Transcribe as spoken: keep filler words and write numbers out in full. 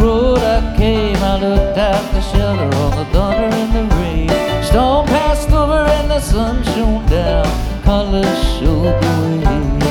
road I came, I looked out the shelter on the thunder and the rain. Storm passed over and the sun shone down, colors showed the way.